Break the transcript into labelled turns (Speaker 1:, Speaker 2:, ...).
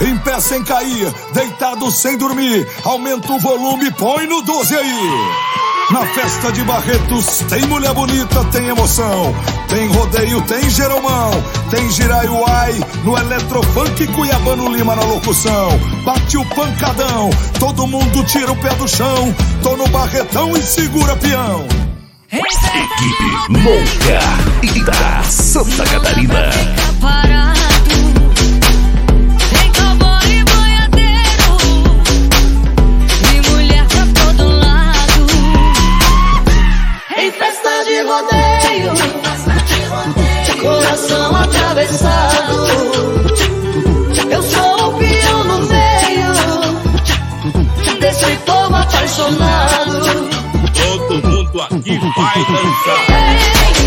Speaker 1: em pé sem cair, deitado sem dormir, aumenta o volume, põe no 12 aí. Na festa de Barretos tem mulher bonita, tem emoção, tem rodeio, tem geromão, tem giraiuai, no Eletrofunk Cuiabano Lima na locução. Bate o pancadão, todo mundo tira o pé do chão, tô no Barretão e segura peão.
Speaker 2: Equipe Monca Ita Santa Catarina.
Speaker 3: Tem cowboy e boiadeiro e mulher pra todo lado. Em festa de rodeio, coração atravessado. Eu sou o peão no meio desse povo apaixonado.
Speaker 4: Todo mundo aqui vai dançar.